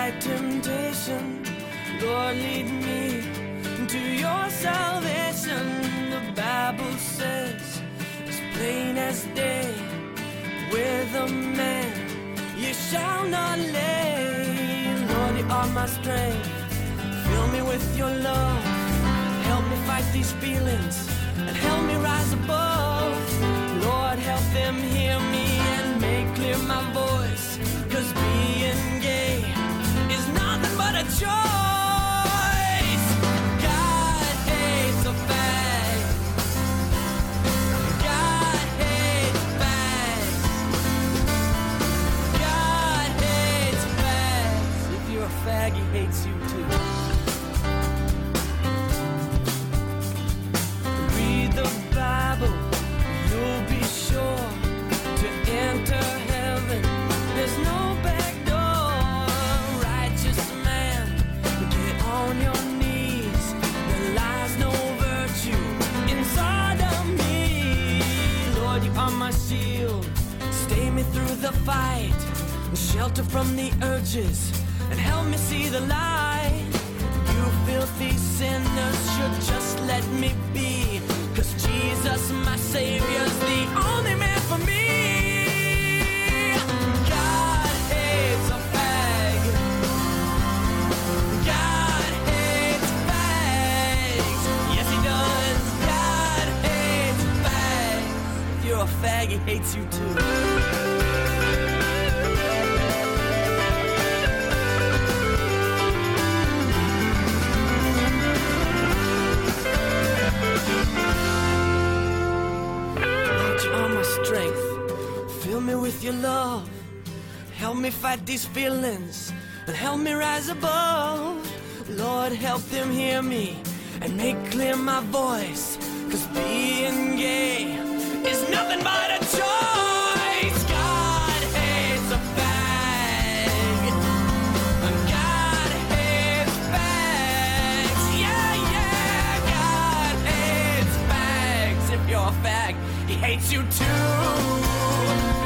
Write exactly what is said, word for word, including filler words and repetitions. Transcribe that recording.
my temptation. Lord, lead me to your salvation. The Bible says, as plain as day, with a man you shall not lay. Lord, you are my strength. Fill me with your love. Help me fight these feelings and help me rise above. Lord, help them hear me and make clear my voice. Cause being gay is nothing but a choice. God hates a fag. God hates fags. God hates fags. If you're a fag, he hates you too. Read the Bible, you'll be sure to enter heaven. There's no back door. Righteous man, get on your knees. There lies no virtue inside of me. Lord, you are my shield. Stay me through the fight. Shelter from the urges and help me see the light. You filthy sinners should just let me be. Cause Jesus, my Savior's the only man for me. God hates a fag. God hates fags. Yes, he does. God hates fags. If you're a fag, he hates you too. Strength, fill me with your love. Help me fight these feelings and help me rise above. Lord, help them hear me and make clear my voice. Cause being gay is nothing but a choice. God hates a fag. God hates fags. Yeah, yeah, God hates fags. If you're a fag, he hates you too.